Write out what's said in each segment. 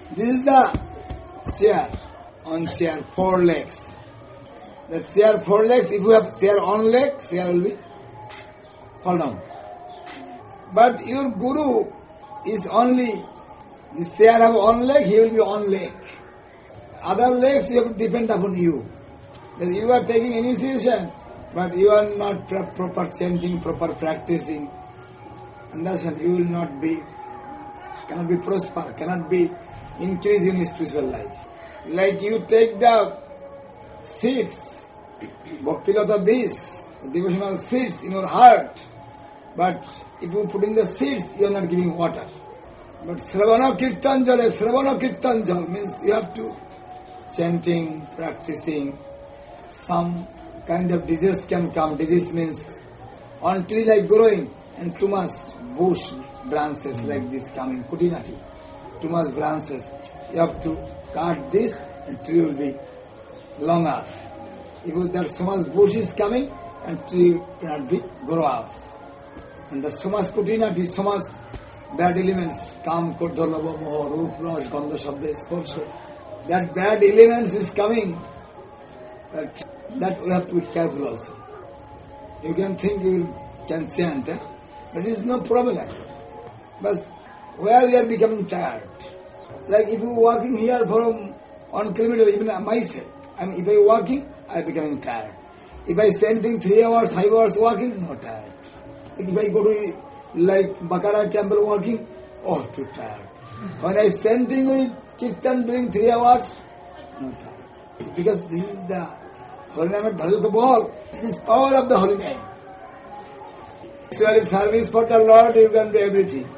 This is the chair. On chair, 4 legs. The chair 4 legs, if you have chair on leg, chair will be fall down. But your guru is only, this chair have on leg, he will be on leg. Other legs you have to depend upon you. That you are taking initiation, but you are not proper chanting, proper practicing. Understand? You will not be, cannot be prosper, cannot be increase in spiritual life. Like you take the seeds, Bhaktilata bees, devotional seeds in your heart, but if you put in the seeds, you are not giving water. But Sravana Kirtanjal means you have to chanting, practicing. Some kind of disease can come. Disease means on tree like growing and too much bush branches like this coming, kutinati, too much branches. You have to cut this and tree will be longer. If there so much bush is coming and tree cannot be grow up. And there's so much kutinati, so much bad elements, kam, kurdha, lava, moha, rup, raj, gandha, shabda, sporsha. That bad elements is coming. That we have to be careful also. You can think you can chant, but it is no problem. But where we are becoming tired. Like if you are walking here from 1 kilometer, even myself, if I am walking, I am becoming tired. If I am chanting 3 hours, 5 hours walking, not tired. If I go to like Bakara temple walking, oh, too tired. When I am chanting with Kirtan doing 3 hours, not tired. Because this is the Holy Name is the ball. This is power of the Holy Name. Actually, service for the Lord, you can do everything.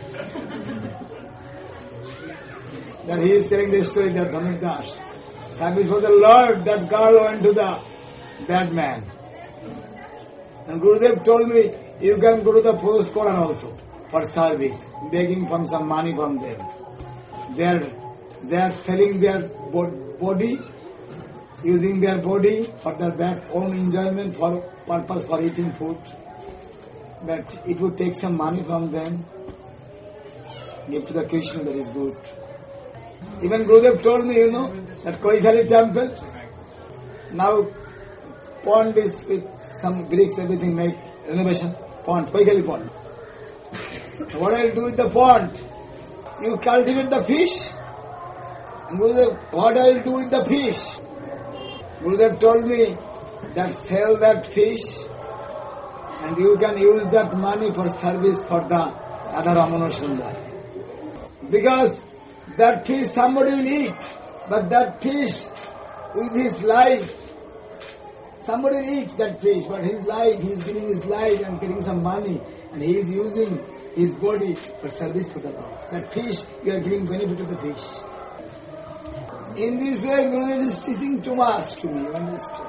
Then he is telling the story that Dhamma Das. Service for the Lord, that girl went to the bad man. And Gurudev told me, you can go to the post Koran also for service, begging from some money from them. They are selling their body, using their body for their own enjoyment, for purpose for eating food. But it would take some money from them, give to the Krishna, that is good. Even Gurudev told me, that Koikhali temple, now pond is with some Greeks, everything make renovation, pond, Koikhali pond. What I will do with the pond? You cultivate the fish. And Gurudev, what I will do with the fish? Gurudev told me that sell that fish and you can use that money for service for the Radha Ramana Sundar. Because that fish somebody will eat, but that fish with his life, somebody will eat that fish, but his life, he is giving his life and getting some money and he is using his body for service for the Lord. That fish, you are giving benefit to the fish. In this way, Gurudev is teaching too much to me, understand?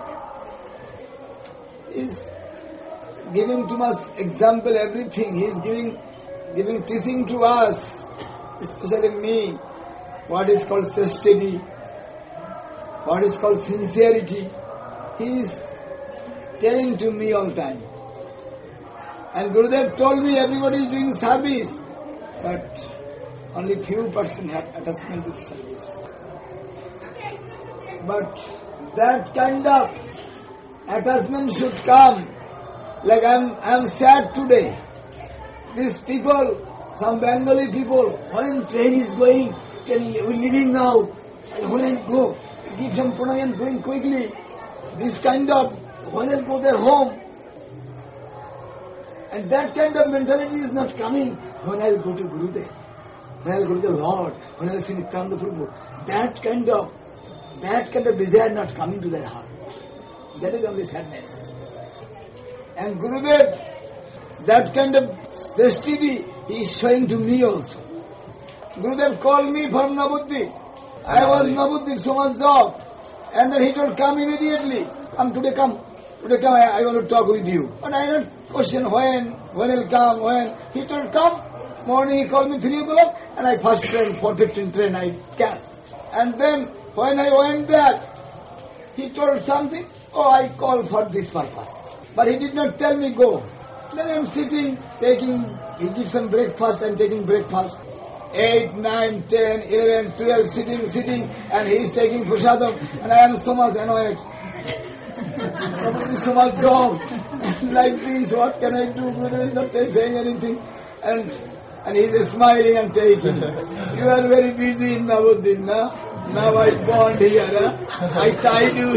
He is giving too much example, everything. He is giving teaching to us, especially me, what is called chastity, what is called sincerity. He is telling to me all the time. And Gurudev told me everybody is doing service, but only few person have attachment with service. But that kind of attachment should come. Like I am sad today. These people, some Bengali people, when train is going, we're leaving now. When I go, give some pranay and going quickly. This kind of, when I go their home. And that kind of mentality is not coming when I go to Gurudev, when I go to the Lord, when I see Nityananda Prabhu. That kind of desire not coming to their heart. That is only sadness. And Gurudev, that kind of chastity he is showing to me also. Gurudev called me from Nabuddhi. I was Nabuddhi, so much job. And then he told, come immediately. Come, I want to talk with you. But I don't question when he'll come, when. He told, come. Morning he called me 3 o'clock and I first train, 4:15 train, I catch. And then when I went there, he told something, I called for this purpose. But he did not tell me go. Then I am sitting, he gives some breakfast, I am taking breakfast. 8, 9, 10, 11, 12 sitting, and he is taking prasadam, and I am so much annoyed. So much job. Like this, what can I do? Gurudev is not saying anything. And he is smiling and taking. You are very busy in Navadvip, na? Now I bond here, I tied you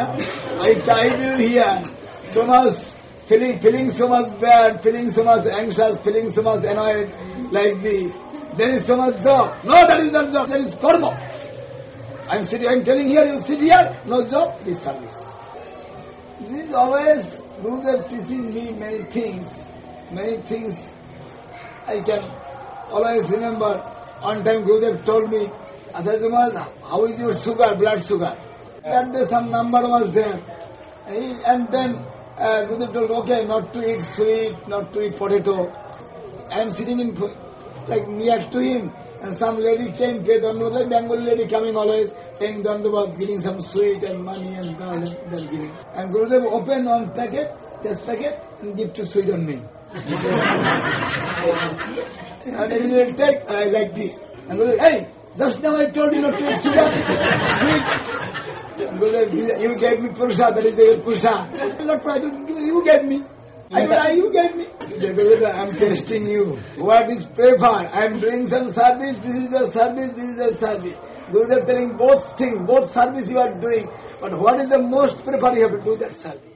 here. So much feeling so much bad, feeling so much anxious, feeling so much annoyed, like this. There is so much job. No, that is not job, that is karma. I am telling here, you sit here, no job, it is service. This is always Gurudev teaching me many things. I can always remember. One time Gurudev told me, Acharya Maharaj, how is your sugar, blood sugar? That day some number was there. And then Gurudev told, okay, not to eat sweet, not to eat potato. I am sitting like near to him, and some lady came, pay Dandavad, like Bengali lady coming always, paying Dandavad, giving some sweet and money and then giving. And Gurudev opened one packet, and give to sweet on me. And he will take like this. And Gurudev, hey, just now I told you not to eat sugar. You gave me pursa, that is the pursa. You gave me. You gave me. I am testing you. What is prefer? I am doing some service, this is the service. Gurudev telling both things, both service you are doing. But what is the most prefer? You have to do that service.